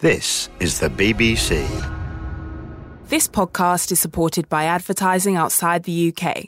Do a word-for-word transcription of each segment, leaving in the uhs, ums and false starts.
This is the B B C. This podcast is supported by advertising outside the U K.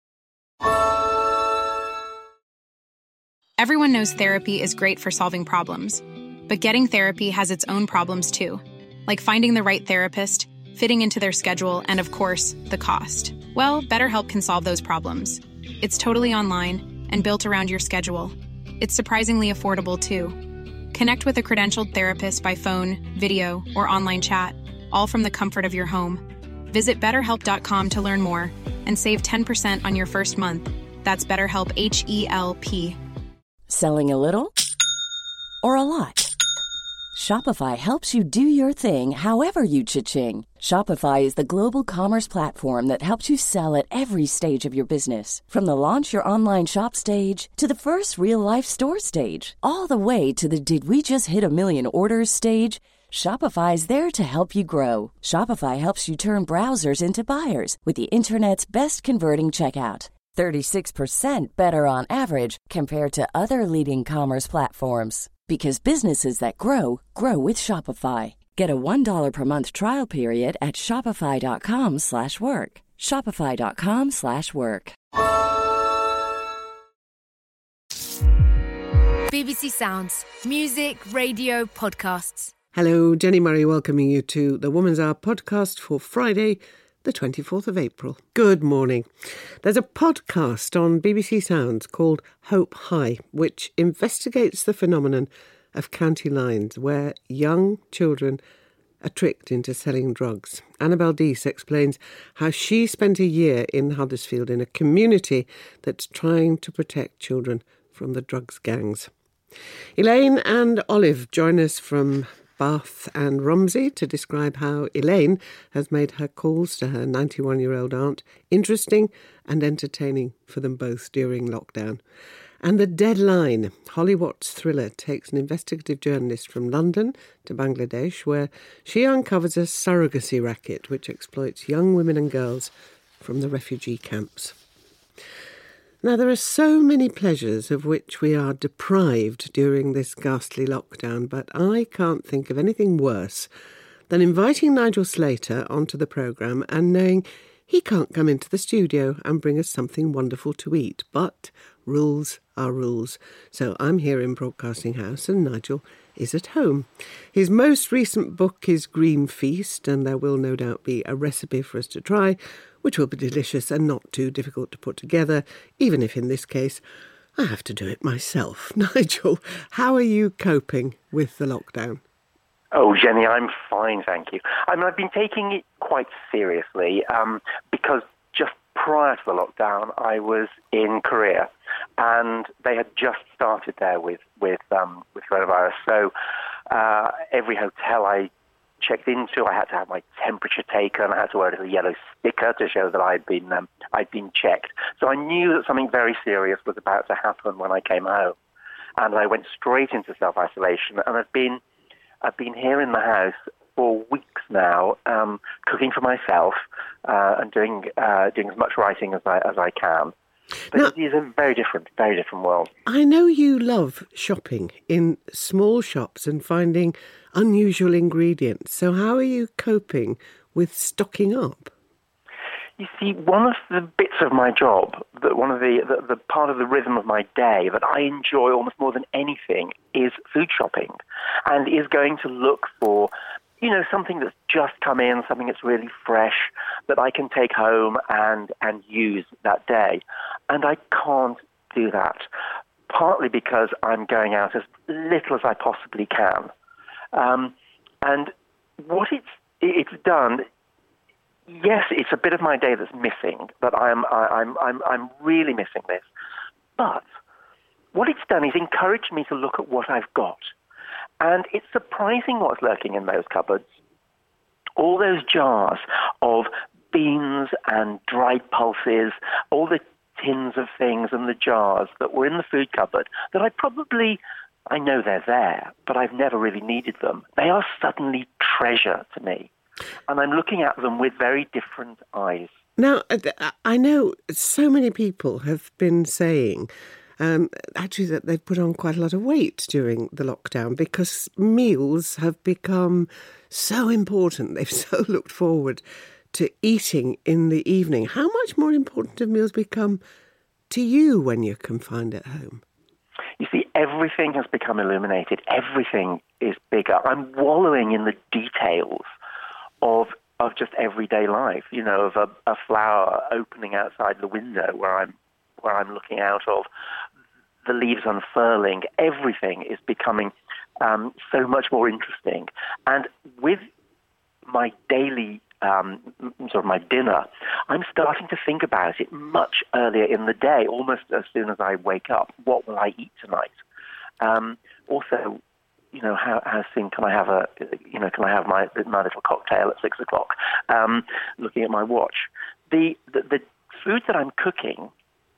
Everyone knows therapy is great for solving problems, but getting therapy has its own problems too, like finding the right therapist, fitting into their schedule, and of course, the cost. Well, BetterHelp can solve those problems. It's totally online and built around your schedule. It's surprisingly affordable too. Connect with a credentialed therapist by phone, video, or online chat, all from the comfort of your home. Visit better help dot com to learn more and save ten percent on your first month. That's BetterHelp, H E L P. Selling a little or a lot? Shopify helps you do your thing however you cha-ching. Shopify is the global commerce platform that helps you sell at every stage of your business. From the launch your online shop stage to the first real-life store stage, all the way to the did we just hit a million orders stage. Shopify is there to help you grow. Shopify helps you turn browsers into buyers with the internet's best converting checkout. thirty-six percent better on average compared to other leading commerce platforms. Because businesses that grow, grow with Shopify. Get a one dollar per month trial period at shopify.com slash work. Shopify.com slash work. B B C Sounds. Music, radio, podcasts. Hello, Jenny Murray welcoming you to the Woman's Hour podcast for Friday, the twenty-fourth of April. Good morning. There's a podcast on B B C Sounds called Hope High, which investigates the phenomenon of county lines where young children are tricked into selling drugs. Annabelle Dease explains how she spent a year in Huddersfield in a community that's trying to protect children from the drugs gangs. Elaine and Olive join us from Bath and Romsey to describe how Elaine has made her calls to her ninety-one-year-old aunt interesting and entertaining for them both during lockdown. And The Deadline, Holly Watt's thriller, takes an investigative journalist from London to Bangladesh, where she uncovers a surrogacy racket which exploits young women and girls from the refugee camps. Now, there are so many pleasures of which we are deprived during this ghastly lockdown, but I can't think of anything worse than inviting Nigel Slater onto the programme and knowing he can't come into the studio and bring us something wonderful to eat. But rules are rules. So I'm here in Broadcasting House and Nigel is at home. His most recent book is Green Feast, and there will no doubt be a recipe for us to try, which will be delicious and not too difficult to put together, even if in this case I have to do it myself. Nigel, how are you coping with the lockdown? Oh, Jenny, I'm fine, thank you. I mean, I've been taking it quite seriously um, because just prior to the lockdown, I was in Korea, and they had just started there with with um, with coronavirus. So uh, every hotel I checked into, I had to have my temperature taken. I had to wear a yellow sticker to show that I'd been um, I'd been checked. So I knew that something very serious was about to happen when I came home, and I went straight into self-isolation. And I've been I've been here in the house for weeks now, um, cooking for myself uh, and doing uh, doing as much writing as I as I can. But now, it is a very different, very different world. I know you love shopping in small shops and finding unusual ingredients. So how are you coping with stocking up? You see, one of the bits of my job, that one of the, the the part of the rhythm of my day that I enjoy almost more than anything is food shopping, and is going to look for, you know, something that's just come in, something that's really fresh that I can take home and and use that day. And I can't do that, partly because I'm going out as little as I possibly can. Um, and what it's it's done, yes, it's a bit of my day that's missing, but I'm I'm I'm I'm really missing this. But what it's done is encouraged me to look at what I've got. And it's surprising what's lurking in those cupboards. All those jars of beans and dried pulses, all the tins of things and the jars that were in the food cupboard that I probably, I know they're there, but I've never really needed them. They are suddenly treasure to me. And I'm looking at them with very different eyes. Now, I know so many people have been saying um, actually that they've put on quite a lot of weight during the lockdown because meals have become so important. They've so looked forward to eating in the evening. How much more important have meals become to you when you're confined at home? You see, everything has become illuminated. Everything is bigger. I'm wallowing in the details of of just everyday life, you know, of a, a flower opening outside the window where I'm where I'm looking out of, the leaves unfurling. Everything is becoming um, so much more interesting. And with my daily, um, sort of my dinner, I'm starting to think about it much earlier in the day, almost as soon as I wake up. What will I eat tonight? Um, also, you know, how, how soon can I have a, you know, can I have my my little cocktail at six o'clock? Um, looking at my watch, the, the the food that I'm cooking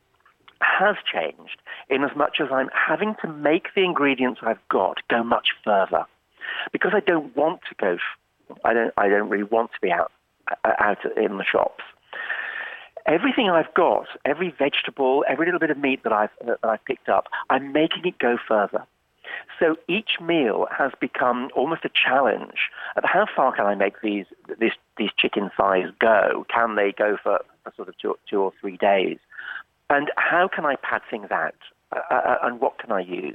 has changed in as much as I'm having to make the ingredients I've got go much further, because I don't want to go. I don't. I don't really want to be out out in the shops. Everything I've got, every vegetable, every little bit of meat that I've that I've picked up, I'm making it go further. So each meal has become almost a challenge of how far can I make these this, these chicken thighs go? Can they go for, for sort of two, two or three days? And how can I pad things out? Uh, and what can I use?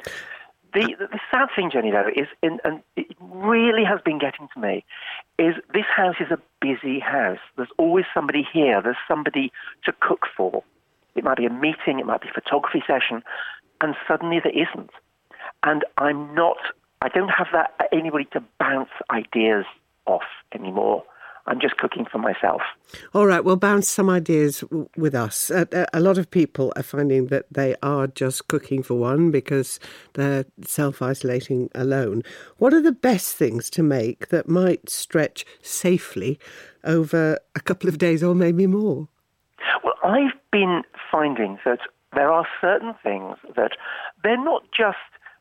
The, the, the sad thing, Jenny, though, is, in, and it really has been getting to me, is this house is a busy house. There's always somebody here. There's somebody to cook for. It might be a meeting. It might be a photography session. And suddenly there isn't. And I'm not, I don't have that anybody to bounce ideas off anymore. I'm just cooking for myself. All right, well, bounce some ideas w- with us. A, a lot of people are finding that they are just cooking for one because they're self-isolating alone. What are the best things to make that might stretch safely over a couple of days or maybe more? Well, I've been finding that there are certain things that they're not just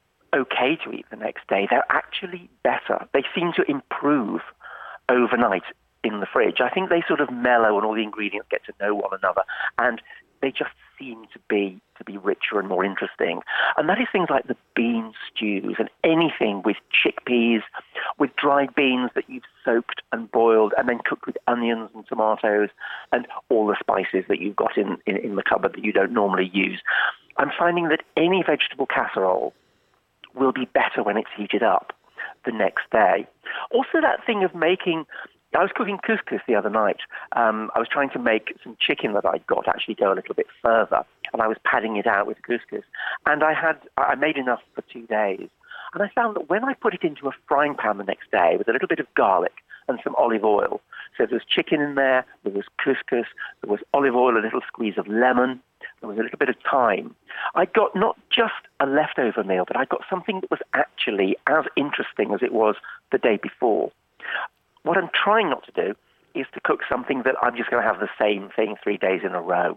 okay to eat the next day, they're actually better. They seem to improve overnight in the fridge. I think they sort of mellow and all the ingredients get to know one another, and they just seem to be to be richer and more interesting. And that is things like the bean stews and anything with chickpeas, with dried beans that you've soaked and boiled and then cooked with onions and tomatoes and all the spices that you've got in, in, in the cupboard that you don't normally use. I'm finding that any vegetable casserole will be better when it's heated up the next day. Also, that thing of making, I was cooking couscous the other night. Um, I was trying to make some chicken that I'd got actually go a little bit further, and I was padding it out with couscous. And I had, I made enough for two days. And I found that when I put it into a frying pan the next day with a little bit of garlic and some olive oil, so there was chicken in there, there was couscous, there was olive oil, a little squeeze of lemon, there was a little bit of thyme. I got not just a leftover meal, but I got something that was actually as interesting as it was the day before. What I'm trying not to do is to cook something that I'm just going to have the same thing three days in a row.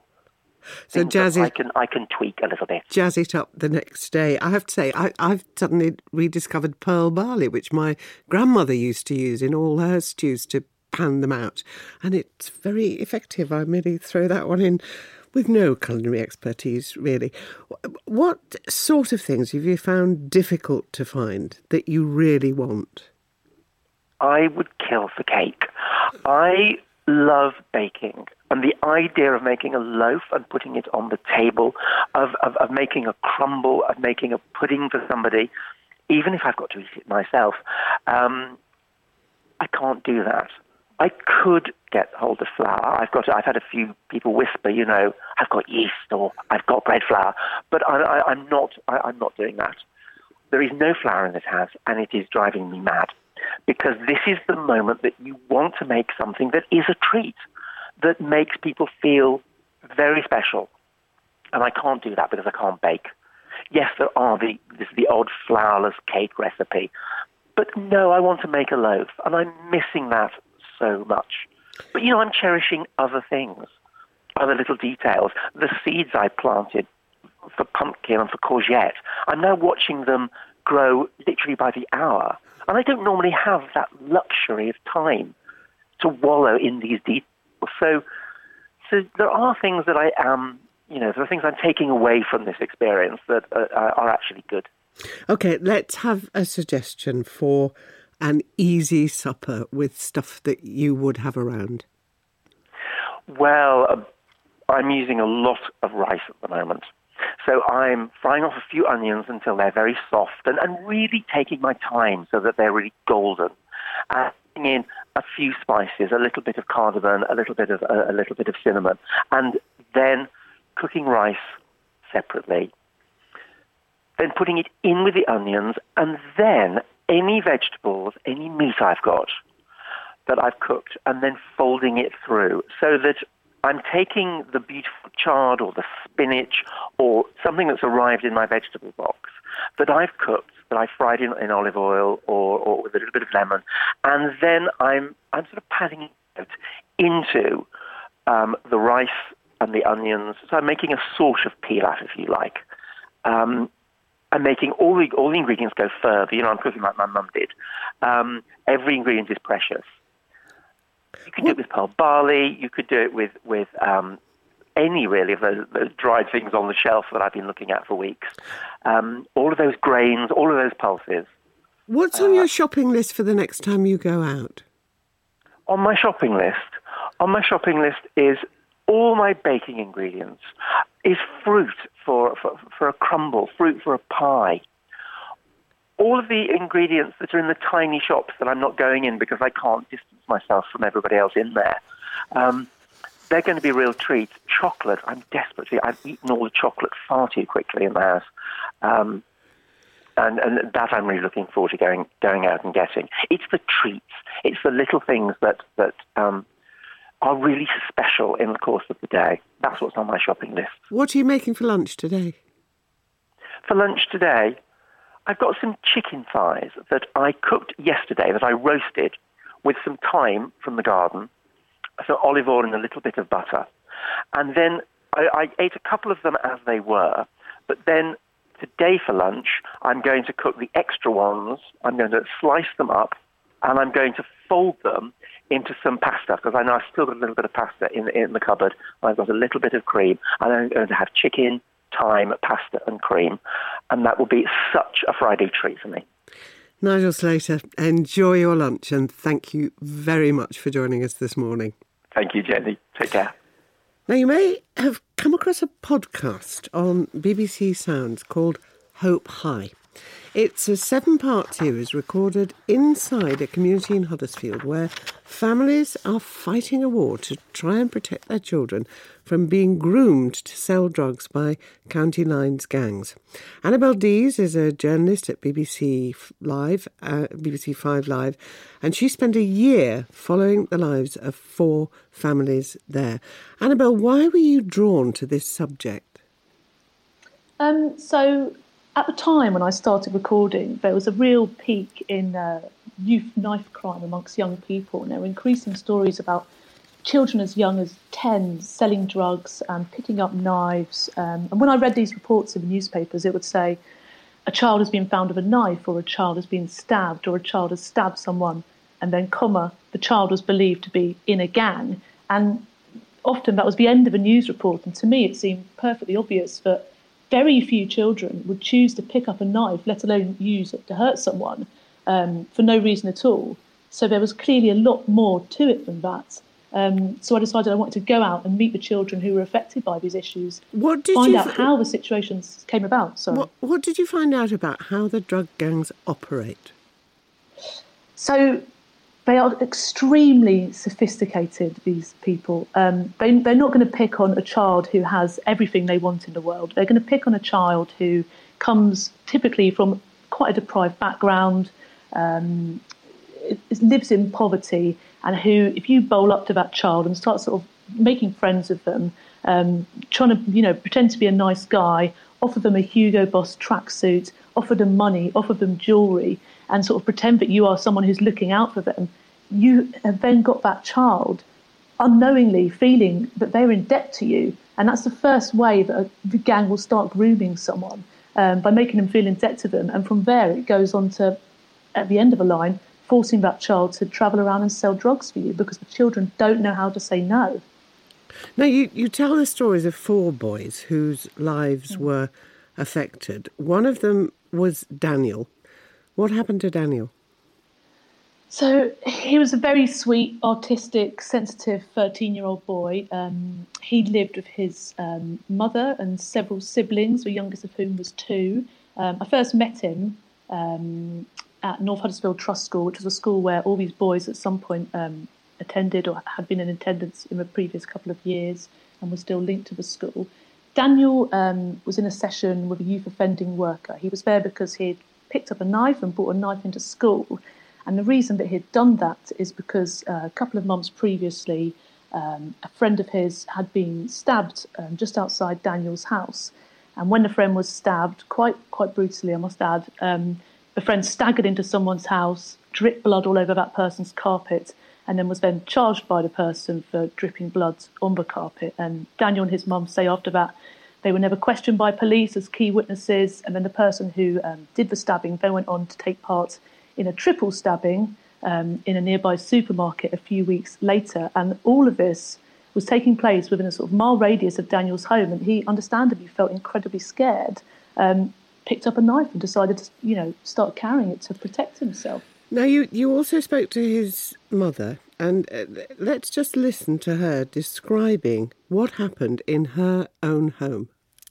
So jazz it, I can I can tweak a little bit. Jazz it up the next day. I have to say, I, I've suddenly rediscovered pearl barley, which my grandmother used to use in all her stews to pan them out. And it's very effective. I merely throw that one in with no culinary expertise, really. What sort of things have you found difficult to find that you really want? I would kill for cake. I love baking. And the idea of making a loaf and putting it on the table, of, of, of making a crumble, of making a pudding for somebody, even if I've got to eat it myself, um, I can't do that. I could get hold of flour. I've got. I've had a few people whisper, you know, I've got yeast or I've got bread flour, but I, I, I'm not. I, I'm not doing that. There is no flour in this house, and it is driving me mad, because this is the moment that you want to make something that is a treat, that makes people feel very special, and I can't do that because I can't bake. Yes, there are the this the odd flourless cake recipe, but no, I want to make a loaf, and I'm missing that so much. But, you know, I'm cherishing other things, other little details. The seeds I planted for pumpkin and for courgette, I'm now watching them grow literally by the hour. And I don't normally have that luxury of time to wallow in these details. So, so there are things that I am, you know, there are things I'm taking away from this experience that uh, are actually good. Okay, let's have a suggestion for an easy supper with stuff that you would have around. Well, uh, I'm using a lot of rice at the moment. So I'm frying off a few onions until they're very soft and, and really taking my time so that they're really golden. Adding in a few spices, a little bit of cardamom, a little bit of uh, a little bit of cinnamon, and then cooking rice separately. Then putting it in with the onions, and then any vegetables, any meat I've got that I've cooked, and then folding it through so that I'm taking the beautiful chard or the spinach or something that's arrived in my vegetable box that I've cooked, that I fried in, in olive oil or, or with a little bit of lemon, and then I'm I'm sort of patting it out into um, the rice and the onions. So I'm making a sort of pilaf, if you like. Um, I'm making all the all the ingredients go further. You know, I'm cooking like my mum did. Um, every ingredient is precious. You could do it with pearl barley. You could do it with with um, any really of those, those dried things on the shelf that I've been looking at for weeks. Um, all of those grains, all of those pulses. What's on uh, your shopping list for the next time you go out? On my shopping list, on my shopping list is all my baking ingredients. Is fruit for, for for a crumble, fruit for a pie. All of the ingredients that are in the tiny shops that I'm not going in because I can't distance myself from everybody else in there, um, they're going to be real treats. Chocolate, I'm desperately, I've eaten all the chocolate far too quickly in the house. Um, and, and that I'm really looking forward to going going out and getting. It's the treats. It's the little things that, that um, are really special in the course of the day. That's what's on my shopping list. What are you making for lunch today? For lunch today, I've got some chicken thighs that I cooked yesterday, that I roasted with some thyme from the garden, so olive oil and a little bit of butter. And then I, I ate a couple of them as they were, but then today for lunch, I'm going to cook the extra ones. I'm going to slice them up, and I'm going to fold them into some pasta, because I know I've still got a little bit of pasta in, in the cupboard. I've got a little bit of cream, and I'm going to have chicken, thyme, pasta and cream, and that will be such a Friday treat for me. Nigel Slater, enjoy your lunch, and thank you very much for joining us this morning. Thank you, Jenny. Take care. Now, you may have come across a podcast on B B C Sounds called Hope High. It's a seven-part series recorded inside a community in Huddersfield where families are fighting a war to try and protect their children from being groomed to sell drugs by County Lines gangs. Annabel Dees is a journalist at B B C Live, uh, B B C Five Live, and she spent a year following the lives of four families there. Annabel, why were you drawn to this subject? Um, so... At the time when I started recording, there was a real peak in uh, youth knife crime amongst young people, and there were increasing stories about children as young as ten selling drugs and picking up knives. Um, and when I read these reports in the newspapers, it would say a child has been found with a knife, or a child has been stabbed, or a child has stabbed someone, and then, comma, the child was believed to be in a gang. And often that was the end of a news report, and to me it seemed perfectly obvious that very few children would choose to pick up a knife, let alone use it to hurt someone, um, for no reason at all. So there was clearly a lot more to it than that. Um, so I decided I wanted to go out and meet the children who were affected by these issues, what did find you out f- how the situations came about. Sorry. What, what did you find out about how the drug gangs operate? So they are extremely sophisticated, these people. Um, they, they're not going to pick on a child who has everything they want in the world. They're going to pick on a child who comes typically from quite a deprived background, um, it, it lives in poverty, and who, if you bowl up to that child and start sort of making friends with them, um, trying to, you know, pretend to be a nice guy, offer them a Hugo Boss tracksuit, offer them money, offer them jewellery, and sort of pretend that you are someone who's looking out for them, you have then got that child unknowingly feeling that they're in debt to you. And that's the first way that the gang will start grooming someone, um, by making them feel in debt to them. And from there, it goes on to, at the end of a line, forcing that child to travel around and sell drugs for you, because the children don't know how to say no. Now, you, you tell the stories of four boys whose lives were affected. One of them was Daniel. What happened to Daniel? So he was a very sweet, artistic, sensitive thirteen-year-old boy. Um, he lived with his um, mother and several siblings, the youngest of whom was two. Um, I first met him um, at North Huddersfield Trust School, which was a school where all these boys at some point um, attended or had been in attendance in the previous couple of years and was still linked to the school. Daniel um, was in a session with a youth offending worker. He was there because he'd picked up a knife and brought a knife into school. And the reason that he'd done that is because uh, a couple of months previously, um, a friend of his had been stabbed um, just outside Daniel's house. And when the friend was stabbed, quite quite brutally, I must add, um, the friend staggered into someone's house, dripped blood all over that person's carpet, and then was then charged by the person for dripping blood on the carpet. And Daniel and his mum say after that, they were never questioned by police as key witnesses. And then the person who um, did the stabbing then went on to take part in a triple stabbing um, in a nearby supermarket a few weeks later. And all of this was taking place within a sort of mile radius of Daniel's home. And he understandably felt incredibly scared, um, picked up a knife and decided to, you know, start carrying it to protect himself. Now, you, you also spoke to his mother, and uh, let's just listen to her describing what happened in her own home.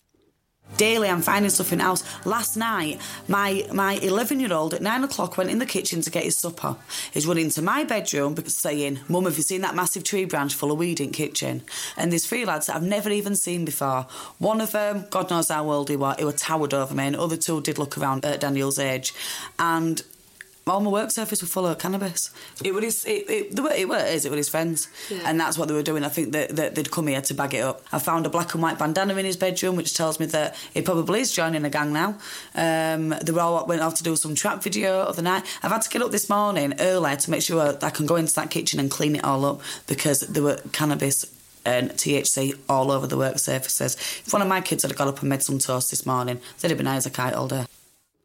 Daily I'm finding stuff in the house. Last night, my my eleven-year-old at nine o'clock went in the kitchen to get his supper. He's run into my bedroom saying, "Mum, have you seen that massive tree branch full of weed in the kitchen?" And there's three lads that I've never even seen before. One of them, God knows how old he was, he was towered over me, and the other two did look around at Daniel's age. And all my work surface were full of cannabis. It was his, it, it, it, were, it, is, it were his friends. Yeah. And that's what they were doing. I think that, that they'd come here to bag it up. I found a black and white bandana in his bedroom, which tells me that he probably is joining a gang now. Um, they were all went off to do some trap video of the night. I've had to get up this morning early to make sure I can go into that kitchen and clean it all up because there were cannabis and T H C all over the work surfaces. If one of my kids had got up and made some toast this morning, they'd have been high as a kite all day.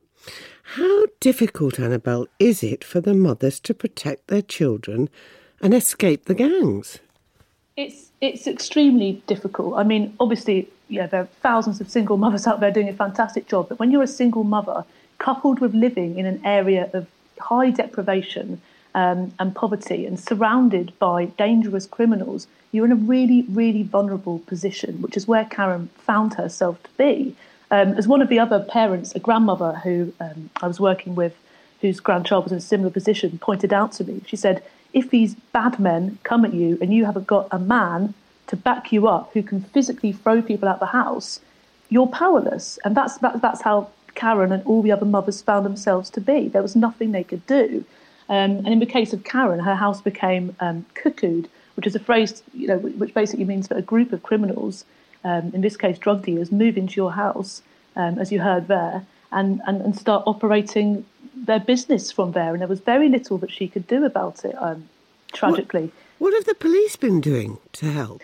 How difficult, Annabelle, is it for the mothers to protect their children and escape the gangs? It's it's extremely difficult. I mean, obviously, yeah, there are thousands of single mothers out there doing a fantastic job, but when you're a single mother, coupled with living in an area of high deprivation um, and poverty and surrounded by dangerous criminals, you're in a really, really vulnerable position, which is where Karen found herself to be. Um, as one of the other parents, a grandmother who um, I was working with, whose grandchild was in a similar position, pointed out to me, she said, if these bad men come at you and you haven't got a man to back you up who can physically throw people out the house, you're powerless. And that's that, that's how Karen and all the other mothers found themselves to be. There was nothing they could do. Um, and in the case of Karen, her house became um, cuckooed, which is a phrase, you know, which basically means that a group of criminals, Um, in this case, drug dealers, move into your house, um, as you heard there, and, and, and start operating their business from there. And there was very little that she could do about it, um, tragically. What, what have the police been doing to help?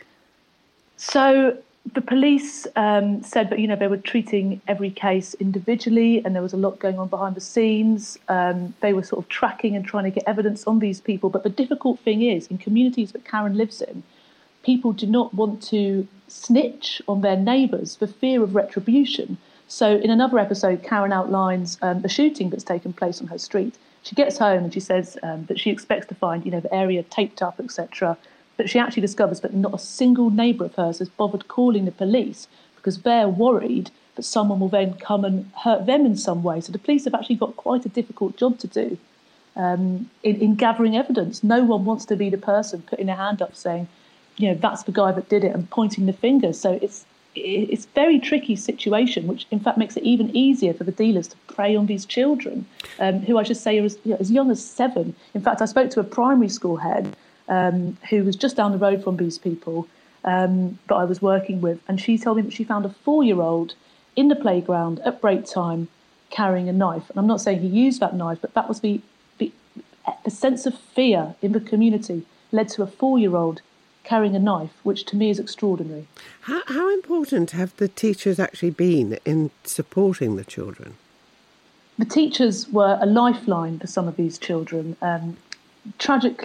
So the police um, said that, you know, they were treating every case individually and there was a lot going on behind the scenes. Um, they were sort of tracking and trying to get evidence on these people. But the difficult thing is, in communities that Karen lives in, people do not want to snitch on their neighbours for fear of retribution. So in another episode, Karen outlines um, a shooting that's taken place on her street. She gets home and she says um, that she expects to find, you know, the area taped up, et cetera. But she actually discovers that not a single neighbour of hers has bothered calling the police because they're worried that someone will then come and hurt them in some way. So the police have actually got quite a difficult job to do um, in, in gathering evidence. No one wants to be the person putting their hand up saying, you know, that's the guy that did it and pointing the finger. So it's it's a very tricky situation, which in fact makes it even easier for the dealers to prey on these children, um, who I should say are as, you know, as young as seven. In fact, I spoke to a primary school head um, who was just down the road from these people um, that I was working with, and she told me that she found a four-year-old in the playground at break time carrying a knife. And I'm not saying he used that knife, but that was the the, the sense of fear in the community led to a four-year-old carrying a knife, which to me is extraordinary. How, how important have the teachers actually been in supporting the children? The teachers were a lifeline for some of these children. Um, tragically,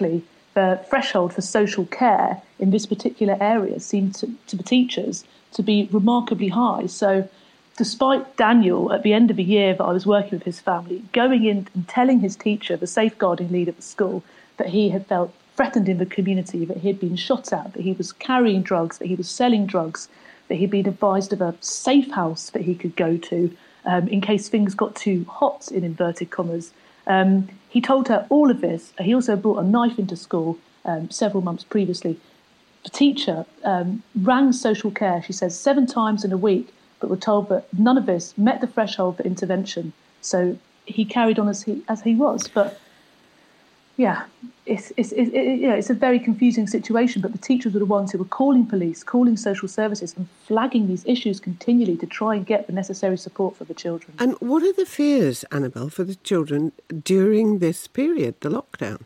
the threshold for social care in this particular area seemed to, to the teachers to be remarkably high. So despite Daniel, at the end of a year that I was working with his family, going in and telling his teacher, the safeguarding lead at the school, that he had felt threatened in the community, that he had been shot at, that he was carrying drugs, that he was selling drugs, that he'd been advised of a safe house that he could go to um, in case things got too hot, in inverted commas. Um, he told her all of this. He also brought a knife into school um, several months previously. The teacher um, rang social care, she says, seven times in a week, but were told that none of this met the threshold for intervention. So he carried on as he as he was. But yeah, it's it's it, it, you know, it's a very confusing situation. But the teachers were the ones who were calling police, calling social services, and flagging these issues continually to try and get the necessary support for the children. And what are the fears, Annabelle, for the children during this period, the lockdown?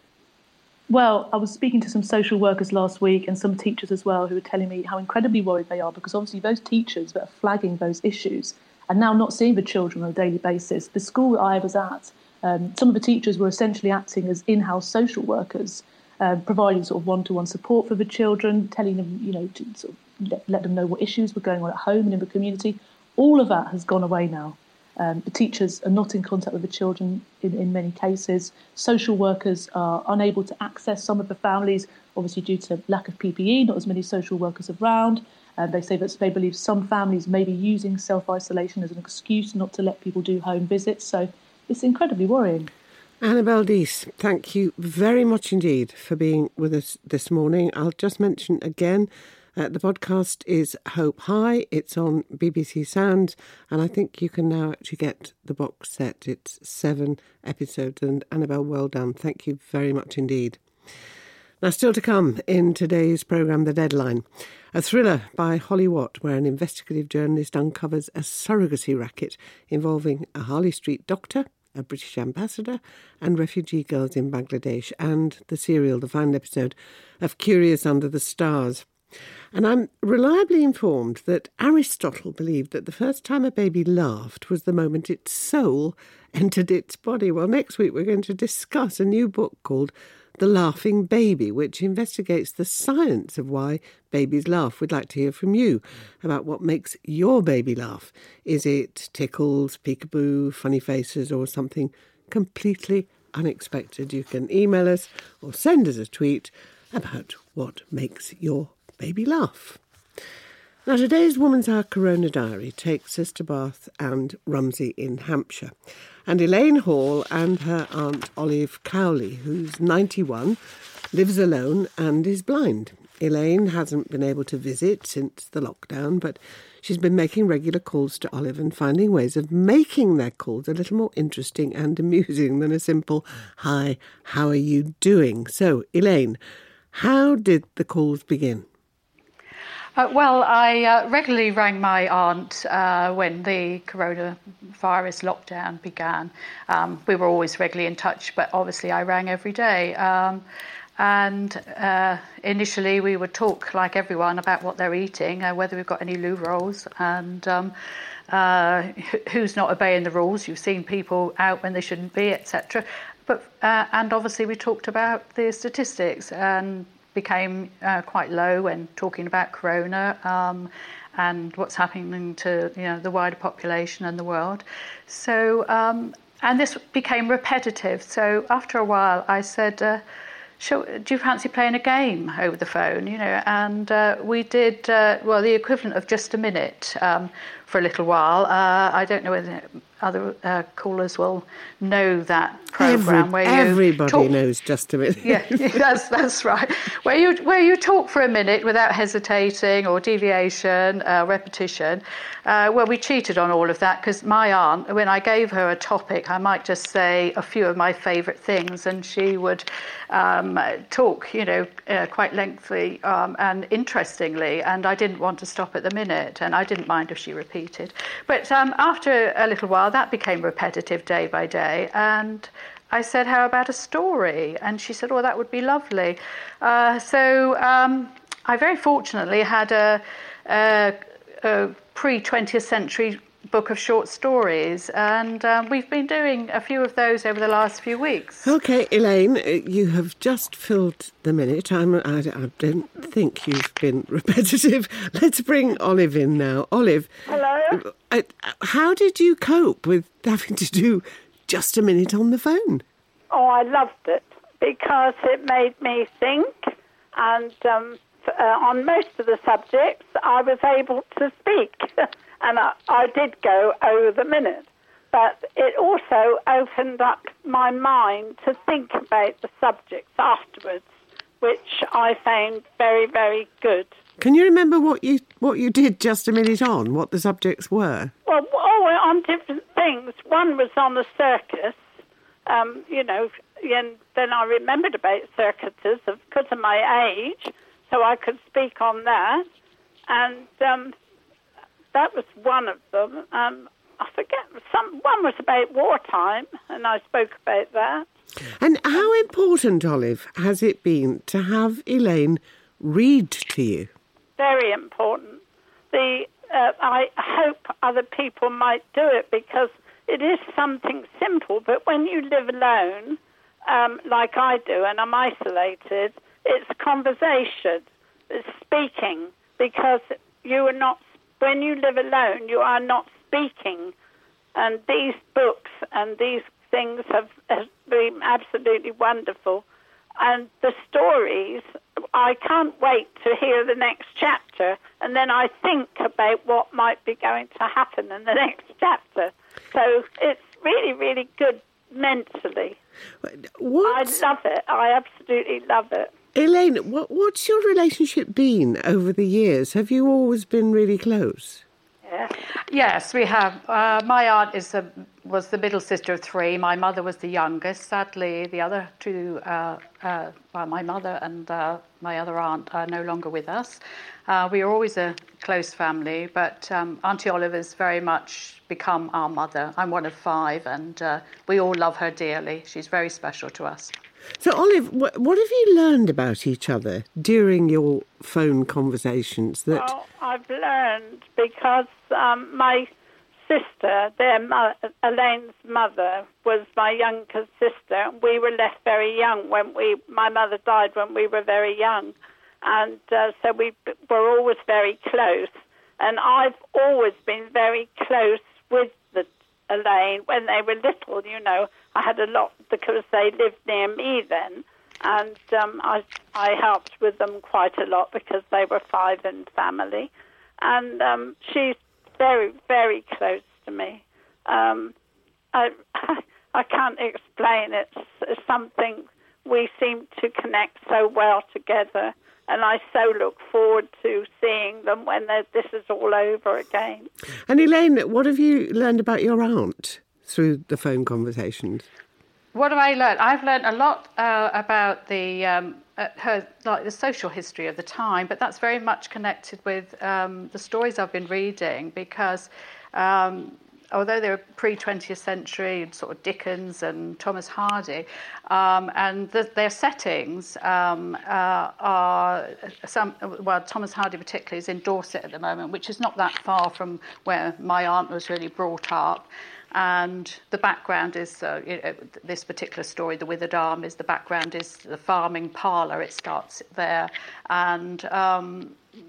Well, I was speaking to some social workers last week and some teachers as well who were telling me how incredibly worried they are, because obviously those teachers that are flagging those issues are now not seeing the children on a daily basis. The school that I was at, um, some of the teachers were essentially acting as in-house social workers, uh, providing sort of one-to-one support for the children, telling them, you know, to sort of let, let them know what issues were going on at home and in the community. All of that has gone away now. Um, the teachers are not in contact with the children in, in many cases. Social workers are unable to access some of the families, obviously due to lack of P P E, not as many social workers around. And they say that they believe some families may be using self-isolation as an excuse not to let people do home visits. So it's incredibly worrying. Annabelle Deese, thank you very much indeed for being with us this morning. I'll just mention again, Uh, the podcast is Hope High. It's on B B C Sounds, and I think you can now actually get the box set. It's seven episodes, and Annabelle, well done. Thank you very much indeed. Now, still to come in today's programme, The Deadline, a thriller by Holly Watt, where an investigative journalist uncovers a surrogacy racket involving a Harley Street doctor, a British ambassador, and refugee girls in Bangladesh, and the serial, the final episode of Curious Under the Stars. And I'm reliably informed that Aristotle believed that the first time a baby laughed was the moment its soul entered its body. Well, next week we're going to discuss a new book called The Laughing Baby, which investigates the science of why babies laugh. We'd like to hear from you about what makes your baby laugh. Is it tickles, peekaboo, funny faces, or something completely unexpected? You can email us or send us a tweet about what makes your baby laugh. Now, today's Woman's Hour Corona Diary takes us to Bath and Rumsey in Hampshire. And Elaine Hall and her aunt Olive Cowley, who's ninety-one, lives alone and is blind. Elaine hasn't been able to visit since the lockdown, but she's been making regular calls to Olive and finding ways of making their calls a little more interesting and amusing than a simple, "Hi, how are you doing?" So, Elaine, how did the calls begin? Uh, well, I uh, regularly rang my aunt uh, when the coronavirus lockdown began. Um, we were always regularly in touch, but obviously I rang every day. Um, and uh, initially we would talk, like everyone, about what they're eating, uh, whether we've got any loo rolls, and um, uh, who's not obeying the rules. You've seen people out when they shouldn't be, et cetera. But uh, and obviously we talked about the statistics and became uh, quite low when talking about corona um, and what's happening to you know the wider population and the world. So um, and this became repetitive. So after a while, I said, uh, "Sure, do you fancy playing a game over the phone?" You know, and uh, we did uh, well the equivalent of Just a Minute um, for a little while. Uh, I don't know whether other uh, callers will know that program. Every, where you everybody talk, knows Just a Minute. Yeah, that's that's right. Where you where you talk for a minute without hesitating or deviation, uh, repetition. Uh, well, we cheated on all of that because my aunt, when I gave her a topic, I might just say a few of my favourite things, and she would um, talk, you know, uh, quite lengthy um, and interestingly. And I didn't want to stop at the minute, and I didn't mind if she repeated. But um, after a little while, that became repetitive day by day, and I said, "How about a story?" And she said, "Oh, that would be lovely." Uh, so um, I very fortunately had a, a, a pre-twentieth century book of short stories, and um, we've been doing a few of those over the last few weeks. OK, Elaine, you have just filled the minute. I'm, I, I don't think you've been repetitive. Let's bring Olive in now. Olive. Hello. Uh, how did you cope with having to do just a minute on the phone? Oh, I loved it because it made me think, and um, uh, on most of the subjects I was able to speak, and I, I did go over the minute, but it also opened up my mind to think about the subjects afterwards, which I found very, very good. Can you remember what you what you did just a minute on, what the subjects were? Well, oh, on different things. One was on the circus, um, you know, and then I remembered about circuses because of my age, so I could speak on that. And um, that was one of them. Um, I forget, some one was about wartime, and I spoke about that. And how important, Olive, has it been to have Elaine read to you? Very important. The uh, I hope other people might do it because it is something simple, but when you live alone, um, like I do, and I'm isolated, it's conversation, it's speaking, because you are not, when you live alone, you are not speaking. And these books and these things have, have been absolutely wonderful. And the stories, I can't wait to hear the next chapter, and then I think about what might be going to happen in the next chapter. So it's really, really good mentally. What? I love it. I absolutely love it. Elaine, what, what's your relationship been over the years? Have you always been really close? Yeah. Yes, we have. Uh, my aunt is a, was the middle sister of three. My mother was the youngest. Sadly, the other two, uh, uh, well, my mother and uh, my other aunt are no longer with us. Uh, we were always a close family, but um, Auntie Olive has very much become our mother. I'm one of five, and uh, we all love her dearly. She's very special to us. So, Olive, what, what have you learned about each other during your phone conversations? That Well, I've learned because um, my sister, their mo- Elaine's mother, was my younger sister. We were left very young when we. My mother died when we were very young, and uh, so we were always very close. And I've always been very close with the Elaine when they were little. You know, I had a lot because they lived near me then, and um, I I helped with them quite a lot because they were five in family, and um, she's very, very close to me. Um, I I can't explain it. It's something we seem to connect so well together, and I so look forward to seeing them when this is all over again. And Elaine, what have you learned about your aunt through the phone conversations? What have I learned? I've learned a lot uh, about the um, uh, her like the social history of the time, but that's very much connected with um, the stories I've been reading because um, although they were pre-twentieth century, sort of Dickens and Thomas Hardy, um, and the, their settings um, uh, are some. Well, Thomas Hardy particularly is in Dorset at the moment, which is not that far from where my aunt was really brought up. And the background is, uh, you know, this particular story, The Withered Arm, is the background is the farming parlour. It starts there. And um,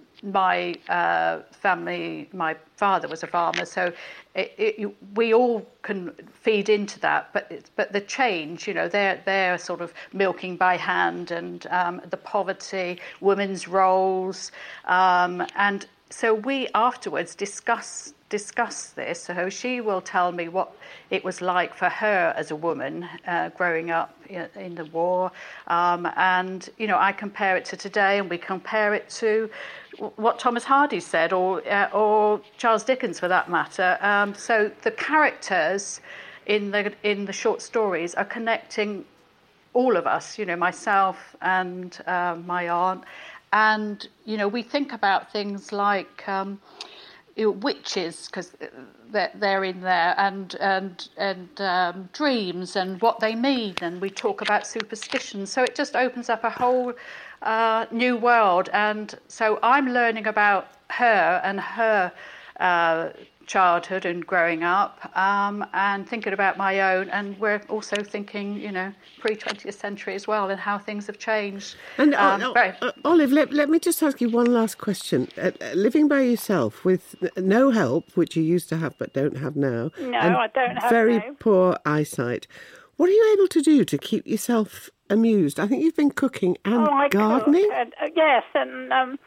my uh, family, my father was a farmer, so it, it, we all can feed into that. But it's, but the change, you know, they're, they're sort of milking by hand and um, the poverty, women's roles. Um, and so we afterwards discuss discuss this. So she will tell me what it was like for her as a woman uh, growing up in, in the war. Um, and, you know, I compare it to today and we compare it to what Thomas Hardy said or uh, or Charles Dickens for that matter. Um, so the characters in the in the short stories are connecting all of us, you know, myself and uh, my aunt. And, you know, we think about things like um, you know, witches, because they're, they're in there, and and and um, dreams and what they mean, and we talk about superstitions. So it just opens up a whole uh, new world. And so I'm learning about her and her uh, childhood and growing up, um, and thinking about my own. And we're also thinking, you know, pre-twentieth century as well, and how things have changed. And um, uh, very... uh, Olive, let, let me just ask you one last question. Uh, living by yourself with no help, which you used to have but don't have now, No, and I don't have very no. poor eyesight, what are you able to do to keep yourself amused? I think you've been cooking and oh, I gardening. Cook. And, uh, yes, and um,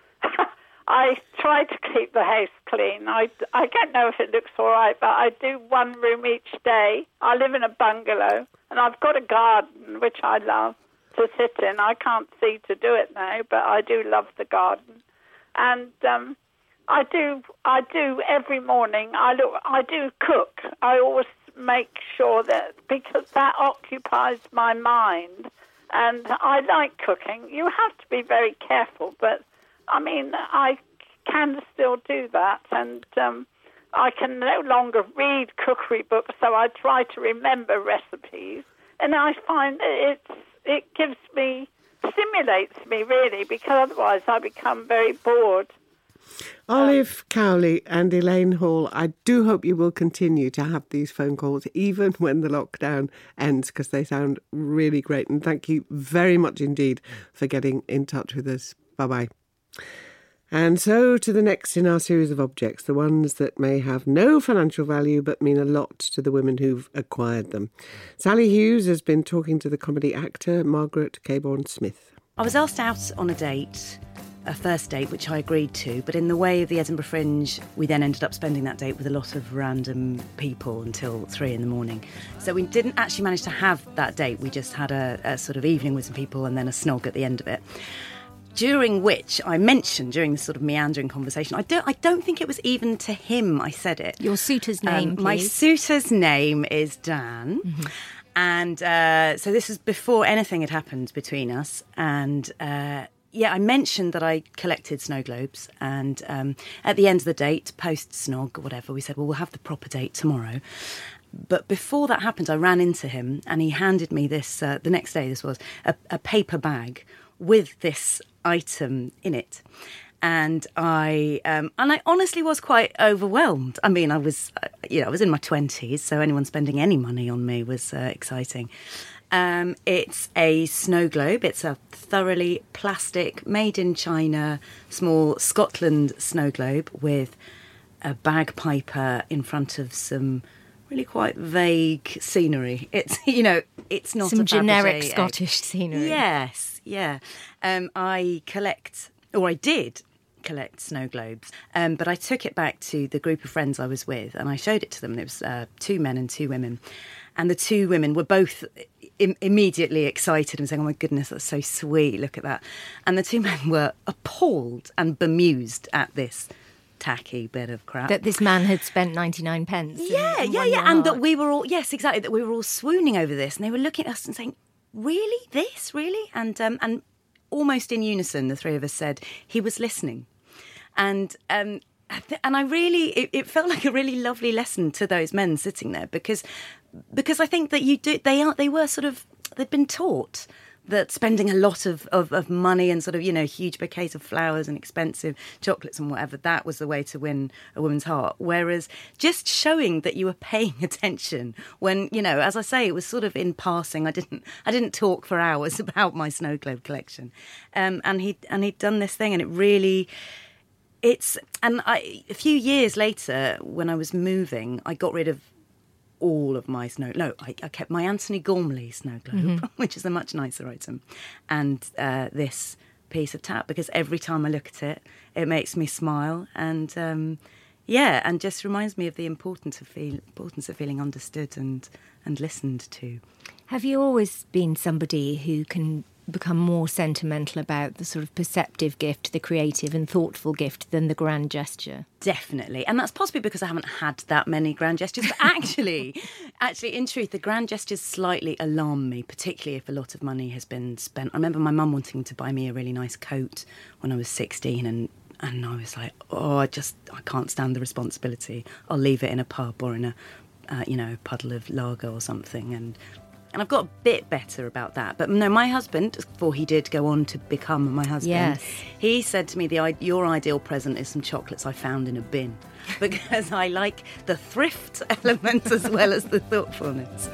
I try to keep the house clean. I, I don't know if it looks all right, but I do one room each day. I live in a bungalow, and I've got a garden, which I love to sit in. I can't see to do it now, but I do love the garden. And um, I do I do every morning, I look. I do cook. I always make sure that, because that occupies my mind, and I like cooking. You have to be very careful, but I mean, I can still do that, and um, I can no longer read cookery books, so I try to remember recipes, and I find it it gives me, stimulates me really, because otherwise I become very bored. Olive Cowley and Elaine Hall, I do hope you will continue to have these phone calls even when the lockdown ends, because they sound really great. And thank you very much indeed for getting in touch with us. Bye-bye. And so to the next in our series of objects, the ones that may have no financial value but mean a lot to the women who've acquired them. Sally Hughes has been talking to the comedy actor Margaret Cabourn-Smith. I was asked out on a date, a first date, which I agreed to, but in the way of the Edinburgh Fringe, we then ended up spending that date with a lot of random people until three in the morning. So we didn't actually manage to have that date. We just had a, a sort of evening with some people and then a snog at the end of it. During which I mentioned, during this sort of meandering conversation, I don't, I don't think it was even to him I said it. Your suitor's name, um, My please. suitor's name is Dan. Mm-hmm. And uh, so this was before anything had happened between us. And uh, yeah, I mentioned that I collected snow globes. And um, at the end of the date, post-snog, whatever, we said, well, we'll have the proper date tomorrow. But before that happened, I ran into him and he handed me this, uh, the next day this was, a, a paper bag with this item in it. And I um, and I honestly was quite overwhelmed. I mean, I was, uh, you know, I was in my twenties, so anyone spending any money on me was uh, exciting. Um, it's a snow globe. It's a thoroughly plastic, made in China, small Scotland snow globe with a bagpiper in front of some really quite vague scenery. It's, you know, it's not some a generic Fabergé Scottish egg. scenery. Yes, yeah. Um, I collect, or I did collect snow globes, um, but I took it back to the group of friends I was with and I showed it to them. And it was uh, two men and two women. And the two women were both im- immediately excited and saying, oh my goodness, that's so sweet, look at that. And the two men were appalled and bemused at this tacky bit of crap. That this man had spent ninety-nine pence. Yeah, in, in yeah, one yeah. yard. And that we were all, yes, exactly, that we were all swooning over this. And they were looking at us and saying, really? This? Really? And um, and almost in unison, the three of us said, he was listening. And um, and I really, it, it felt like a really lovely lesson to those men sitting there because because I think that you do, they are, they were sort of, they'd been taught that spending a lot of, of, of money and sort of, you know, huge bouquets of flowers and expensive chocolates and whatever, that was the way to win a woman's heart. Whereas just showing that you were paying attention when, you know, as I say, it was sort of in passing. I didn't I didn't talk for hours about my snow globe collection. Um, and, he, and he'd done this thing and it really... It's... And I, a few years later, when I was moving, I got rid of all of my snow... No, I, I kept my Anthony Gormley snow globe, mm-hmm. which is a much nicer item, and uh, this piece of tap, because every time I look at it, it makes me smile, and um, yeah, and just reminds me of the importance of feel, importance of feeling understood and and listened to. Have you always been somebody who can become more sentimental about the sort of perceptive gift, the creative and thoughtful gift, than the grand gesture? Definitely. And that's possibly because I haven't had that many grand gestures. But actually, actually, in truth, the grand gestures slightly alarm me, particularly if a lot of money has been spent. I remember my mum wanting to buy me a really nice coat when I was sixteen, and and I was like, oh, I just, I can't stand the responsibility. I'll leave it in a pub or in a, uh, you know, puddle of lager or something. And And I've got a bit better about that. But no, my husband, before he did go on to become my husband, yes. he said to me, "The your ideal present is some chocolates I found in a bin," because I like the thrift element as well as the thoughtfulness.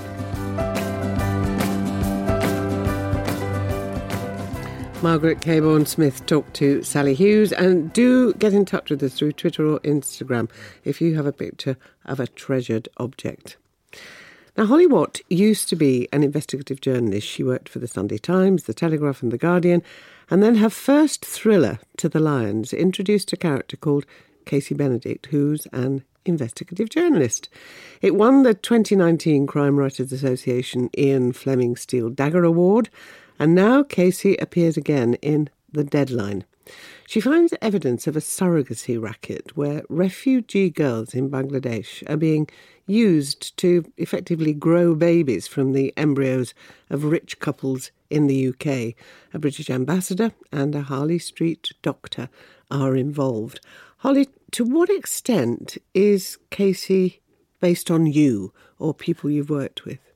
Margaret Cabourn-Smith talked to Sally Hughes, and do get in touch with us through Twitter or Instagram if you have a picture of a treasured object. Now, Holly Watt used to be an investigative journalist. She worked for the Sunday Times, the Telegraph and the Guardian, and then her first thriller, To the Lions, introduced a character called Casey Benedict, who's an investigative journalist. It won the twenty nineteen Crime Writers Association Ian Fleming Steel Dagger Award, and now Casey appears again in The Deadline. She finds evidence of a surrogacy racket where refugee girls in Bangladesh are being used to effectively grow babies from the embryos of rich couples in the U K. A British ambassador and a Harley Street doctor are involved. Holly, to what extent is Casey based on you or people you've worked with?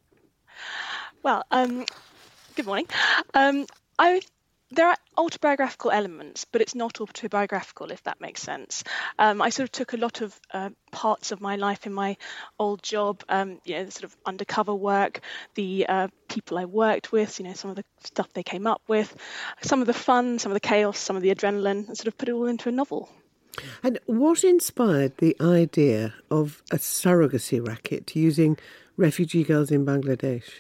Well, um... Good morning. Um, I, there are autobiographical elements, but it's not autobiographical, if that makes sense. Um, I sort of took a lot of uh, parts of my life in my old job, um, you know, the sort of undercover work, the uh, people I worked with, you know, some of the stuff they came up with, some of the fun, some of the chaos, some of the adrenaline, and sort of put it all into a novel. And what inspired the idea of a surrogacy racket using refugee girls in Bangladesh?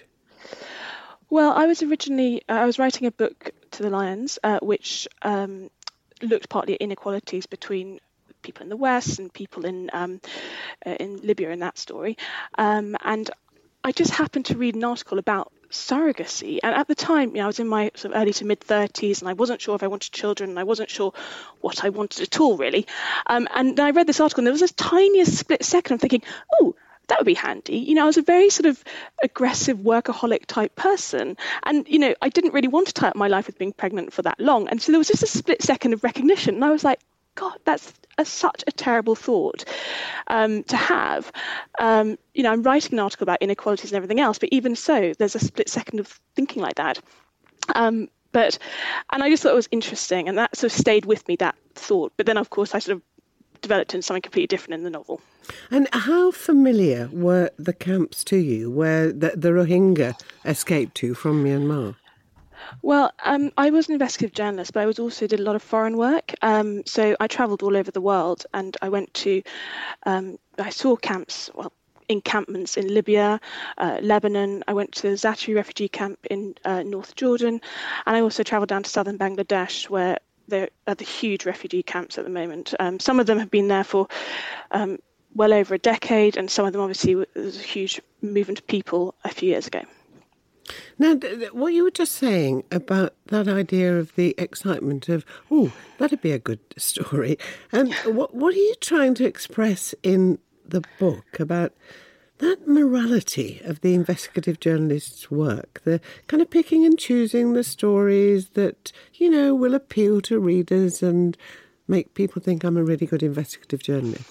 Well, I was originally, uh, I was writing a book, To the Lions, uh, which um, looked partly at inequalities between people in the West and people in um, uh, in Libya in that story. Um, and I just happened to read an article about surrogacy. And at the time, you know, I was in my sort of early to mid thirties, and I wasn't sure if I wanted children, and I wasn't sure what I wanted at all, really. Um, and then I read this article, and there was this tiniest split second of thinking, oh, that would be handy. You know, I was a very sort of aggressive workaholic type person. And, you know, I didn't really want to tie up my life with being pregnant for that long. And so there was just a split second of recognition. And I was like, God, that's a, such a terrible thought um, to have. Um, you know, I'm writing an article about inequalities and everything else, but even so, there's a split second of thinking like that. Um, but, and I just thought it was interesting. And that sort of stayed with me, that thought. But then, of course, I sort of developed into something completely different in the novel. And how familiar were the camps to you where the, the Rohingya escaped to from Myanmar? Well, um, I was an investigative journalist, but I was also did a lot of foreign work. Um, so I travelled all over the world, and I went to, um, I saw camps, well, encampments in Libya, uh, Lebanon. I went to the Zatari refugee camp in uh, North Jordan, and I also travelled down to southern Bangladesh, where there are the huge refugee camps at the moment. Um, some of them have been there for um, well over a decade, and some of them obviously there was a huge movement of people a few years ago. Now, what you were just saying about that idea of the excitement of, oh, that'd be a good story. And what what are you trying to express in the book about that morality of the investigative journalist's work, the kind of picking and choosing the stories that, you know, will appeal to readers and make people think I'm a really good investigative journalist?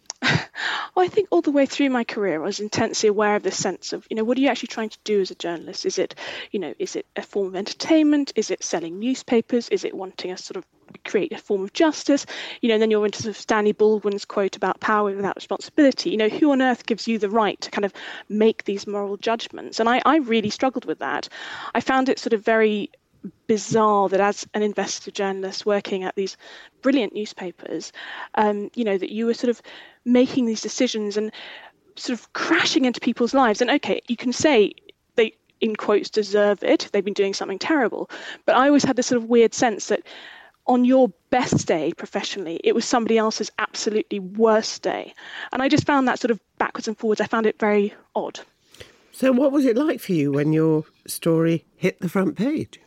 Well, I think all the way through my career, I was intensely aware of this sense of, you know, what are you actually trying to do as a journalist? Is it, you know, is it a form of entertainment? Is it selling newspapers? Is it wanting a sort of create a form of justice? You know, and then you're into sort of Stanley Baldwin's quote about power without responsibility. You know, who on earth gives you the right to kind of make these moral judgments? And I, I really struggled with that. I found it sort of very bizarre that as an investigative journalist working at these brilliant newspapers, um, you know, that you were sort of making these decisions and sort of crashing into people's lives. And okay, you can say they, in quotes, deserve it. They've been doing something terrible. But I always had this sort of weird sense that on your best day professionally, it was somebody else's absolutely worst day. And I just found that sort of backwards and forwards. I found it very odd. So what was it like for you when your story hit the front page?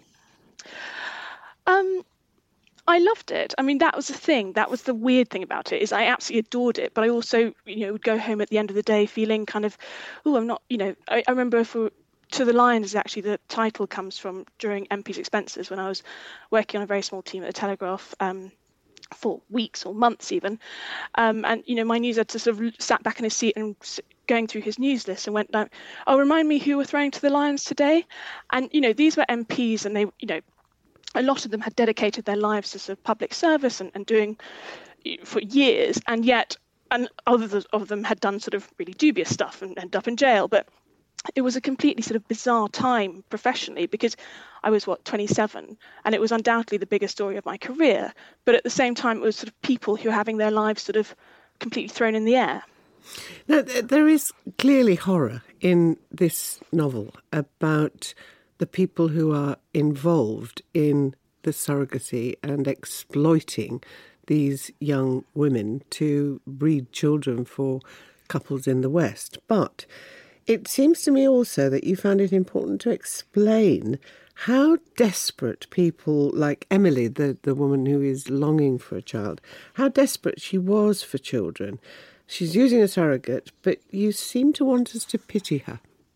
Um, I loved it. I mean, that was the thing. That was the weird thing about it, is I absolutely adored it. But I also, you know, would go home at the end of the day feeling kind of, oh, I'm not, you know, I, I remember for To the Lions, actually, the title comes from during M P's expenses when I was working on a very small team at the Telegraph um, for weeks or months even. Um, and, you know, my news editor sort of sat back in his seat and going through his news list and went down, oh, remind me who we're throwing to the Lions today. And, you know, these were M Ps, and they, you know, a lot of them had dedicated their lives to sort of public service and, and doing for years, and yet and others of them had done sort of really dubious stuff and ended up in jail. But it was a completely sort of bizarre time professionally, because I was, what, twenty-seven, and it was undoubtedly the biggest story of my career. But at the same time, it was sort of people who were having their lives sort of completely thrown in the air. Now, there is clearly horror in this novel about the people who are involved in the surrogacy and exploiting these young women to breed children for couples in the West. But it seems to me also that you found it important to explain how desperate people like Emily, the, the woman who is longing for a child, how desperate she was for children. She's using a surrogate, but you seem to want us to pity her.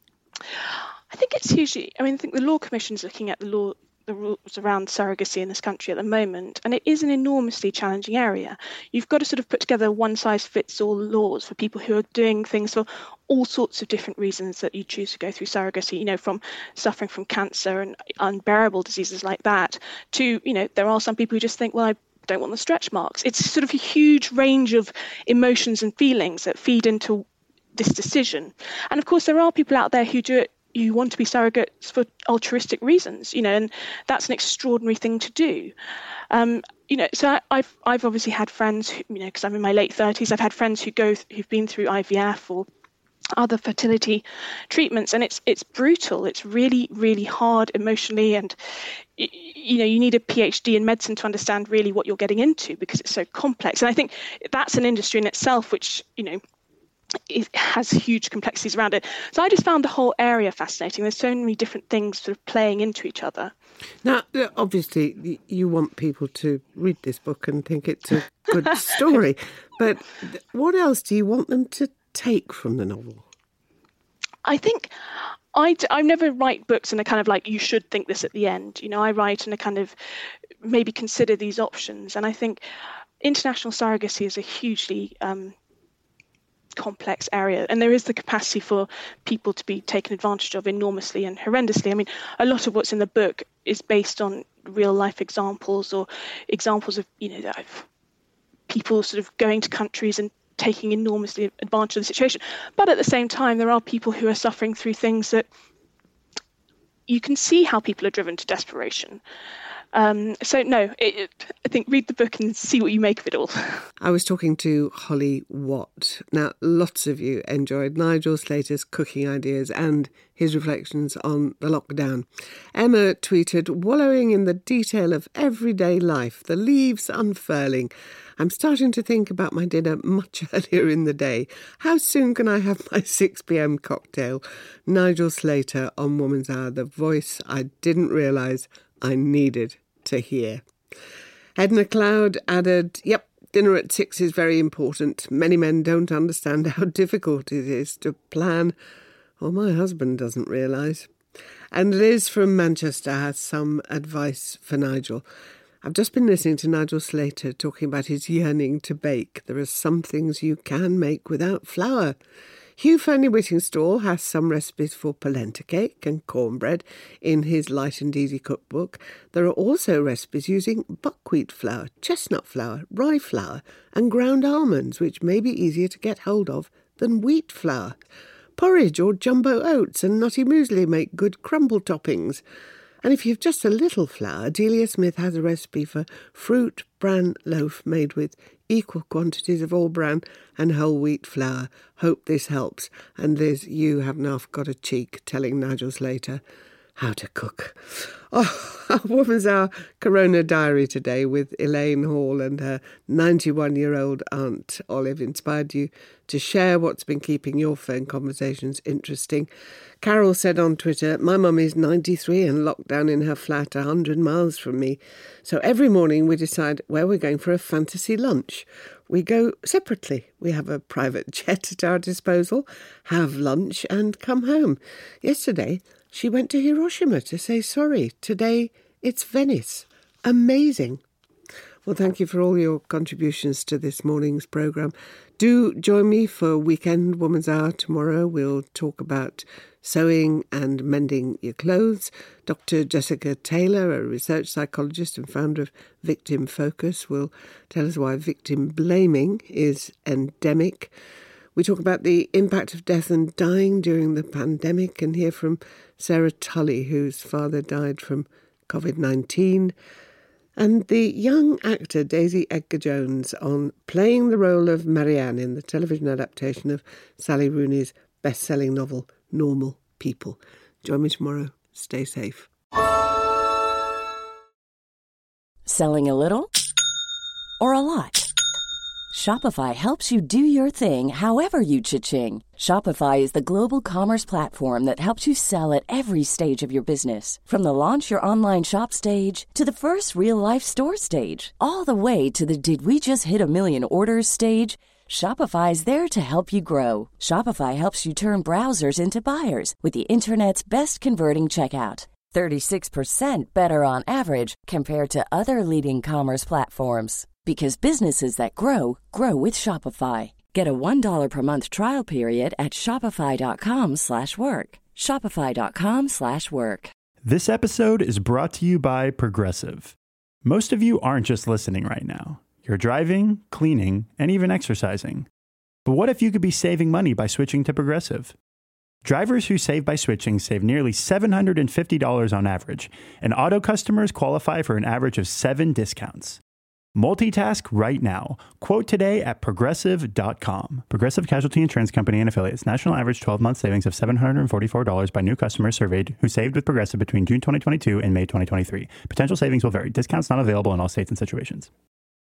I think it's hugely, I mean, I think the Law Commission's looking at the law, the rules around surrogacy in this country at the moment, and it is an enormously challenging area. You've got to sort of put together one-size-fits-all laws for people who are doing things for all sorts of different reasons that you choose to go through surrogacy, you know, from suffering from cancer and unbearable diseases like that to, you know, there are some people who just think, well, I don't want the stretch marks. It's sort of a huge range of emotions and feelings that feed into this decision. And of course, there are people out there who do it, you want to be surrogates for altruistic reasons, you know, and that's an extraordinary thing to do. Um, you know, so I, I've I've obviously had friends, who, you know, because I'm in my late thirties, I've had friends who go who've been through I V F or other fertility treatments, and it's it's brutal. It's really, really hard emotionally, and you know, you need a PhD in medicine to understand really what you're getting into because it's so complex. And I think that's an industry in itself, which, you know, it has huge complexities around it. So I just found the whole area fascinating. There's so many different things sort of playing into each other. Now, obviously, you want people to read this book and think it's a good story, but what else do you want them to take from the novel? I think I, I never write books in a kind of like, you should think this at the end. You know, I write in a kind of maybe consider these options. And I think international surrogacy is a hugely um, complex area, and there is the capacity for people to be taken advantage of enormously and horrendously. I mean, a lot of what's in the book is based on real life examples or examples of, you know, of people sort of going to countries and taking enormously advantage of the situation. But at the same time, there are people who are suffering through things that you can see how people are driven to desperation. Um, so, no, it, it, I think read the book and see what you make of it all. I was talking to Holly Watt. Now, lots of you enjoyed Nigel Slater's cooking ideas and his reflections on the lockdown. Emma tweeted, wallowing in the detail of everyday life, the leaves unfurling. I'm starting to think about my dinner much earlier in the day. How soon can I have my six p.m. cocktail? Nigel Slater on Woman's Hour, the voice I didn't realise I needed to hear. Edna Cloud added, yep, dinner at six is very important. Many men don't understand how difficult it is to plan, or my husband doesn't realise. And Liz from Manchester has some advice for Nigel. I've just been listening to Nigel Slater talking about his yearning to bake. There are some things you can make without flour. Hugh Fearnley-Whittingstall has some recipes for polenta cake and cornbread in his Light and Easy cookbook. There are also recipes using buckwheat flour, chestnut flour, rye flour and ground almonds, which may be easier to get hold of than wheat flour. Porridge or jumbo oats and nutty muesli make good crumble toppings. And if you've just a little flour, Delia Smith has a recipe for fruit bran loaf made with equal quantities of all bran and whole wheat flour. Hope this helps. And Liz, you have now got a cheek telling Nigel Slater how to cook. Oh, our Woman's Hour Corona Diary today with Elaine Hall and her ninety-one-year-old Aunt Olive inspired you to share what's been keeping your phone conversations interesting. Carol said on Twitter, my mum is ninety-three and locked down in her flat one hundred miles from me. So every morning we decide where we're going for a fantasy lunch. We go separately. We have a private jet at our disposal, have lunch and come home. Yesterday, she went to Hiroshima to say sorry. Today, it's Venice. Amazing. Well, thank you for all your contributions to this morning's programme. Do join me for Weekend Woman's Hour tomorrow. We'll talk about sewing and mending your clothes. Doctor Jessica Taylor, a research psychologist and founder of Victim Focus, will tell us why victim blaming is endemic. We talk about the impact of death and dying during the pandemic and hear from Sarah Tully, whose father died from covid nineteen. And the young actor Daisy Edgar-Jones on playing the role of Marianne in the television adaptation of Sally Rooney's best-selling novel, Normal People. Join me tomorrow. Stay safe. Selling a little or a lot? Shopify helps you do your thing however you cha-ching. Shopify is the global commerce platform that helps you sell at every stage of your business. From the launch your online shop stage to the first real-life store stage, all the way to the did we just hit a million orders stage. Shopify is there to help you grow. Shopify helps you turn browsers into buyers with the internet's best converting checkout. thirty-six percent better on average compared to other leading commerce platforms. Because businesses that grow, grow with Shopify. Get a one dollar per month trial period at shopify.com slash work. Shopify.com slash work. This episode is brought to you by Progressive. Most of you aren't just listening right now. You're driving, cleaning, and even exercising. But what if you could be saving money by switching to Progressive? Drivers who save by switching save nearly seven hundred fifty dollars on average, and auto customers qualify for an average of seven discounts. Multitask right now. Quote today at progressive dot com. Progressive Casualty Insurance Company and Affiliates. National average twelve-month savings of seven hundred forty-four dollars by new customers surveyed who saved with Progressive between June twenty twenty-two and May twenty twenty-three. Potential savings will vary. Discounts not available in all states and situations.